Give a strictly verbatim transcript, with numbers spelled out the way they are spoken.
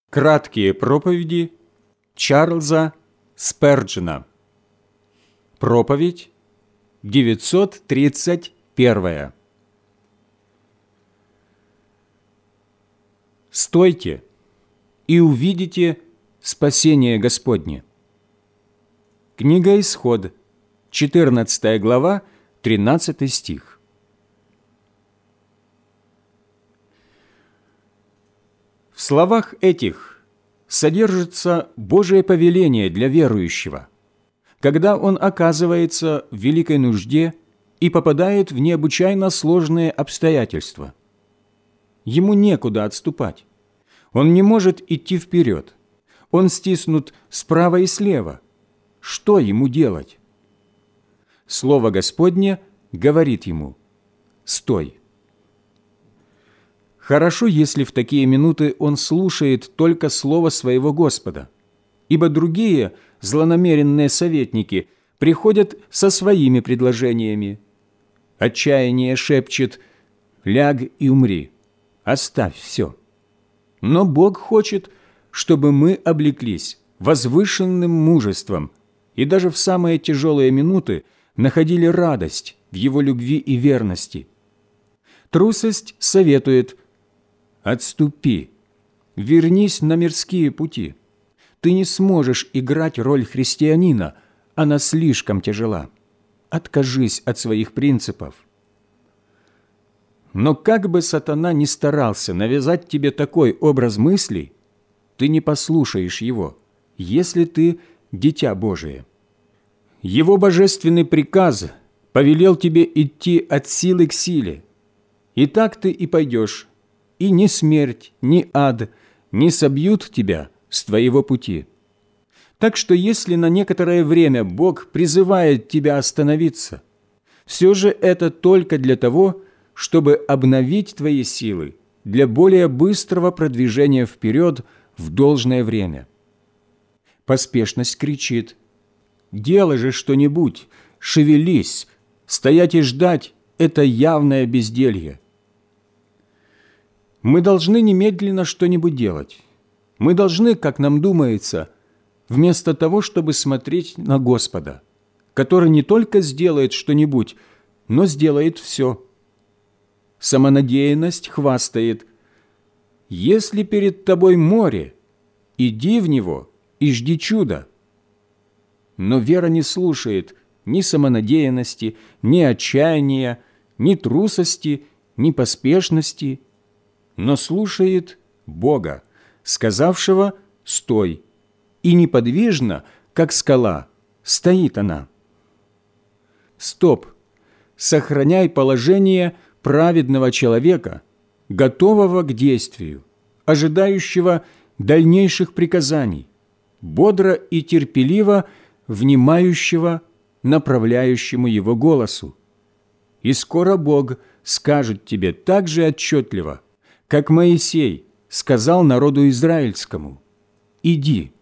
Краткие проповеди Чарльза Сперджена. Проповедь девятьсот тридцать первая. «Стойте и увидите спасение Господне». Книга Исход, четырнадцатая глава, тринадцатый стих. В словах этих содержится Божие повеление для верующего, когда он оказывается в великой нужде и попадает в необычайно сложные обстоятельства. Ему некуда отступать. Он не может идти вперед. Он стиснут справа и слева. Что ему делать? Слово Господне говорит ему: «Стой». Хорошо, если в такие минуты он слушает только слово своего Господа, ибо другие злонамеренные советники приходят со своими предложениями. Отчаяние шепчет: «Ляг и умри, оставь все». Но Бог хочет, чтобы мы облеклись возвышенным мужеством и даже в самые тяжелые минуты находили радость в Его любви и верности. Трусость советует: «Отступи, вернись на мирские пути. Ты не сможешь играть роль христианина, она слишком тяжела. Откажись от своих принципов». Но как бы сатана ни старался навязать тебе такой образ мыслей, ты не послушаешь его, если ты дитя Божие. Его божественный приказ повелел тебе идти от силы к силе, и так ты и пойдешь, и ни смерть, ни ад не собьют тебя с твоего пути. Так что если на некоторое время Бог призывает тебя остановиться, все же это только для того, чтобы обновить твои силы для более быстрого продвижения вперед в должное время. Поспешность кричит: «Делай же что-нибудь, шевелись, стоять и ждать – это явное безделье». Мы должны немедленно что-нибудь делать. Мы должны, как нам думается, вместо того, чтобы смотреть на Господа, который не только сделает что-нибудь, но сделает все. Самонадеянность хвастает: «Если перед тобой море, иди в него и жди чуда». Но вера не слушает ни самонадеянности, ни отчаяния, ни трусости, ни поспешности, но слушает Бога, сказавшего: «Стой», и неподвижно, как скала, стоит она. Стоп! Сохраняй положение праведного человека, готового к действию, ожидающего дальнейших приказаний, бодро и терпеливо внимающего направляющему его голосу. И скоро Бог скажет тебе так же отчетливо, как Моисей сказал народу израильскому: «Иди».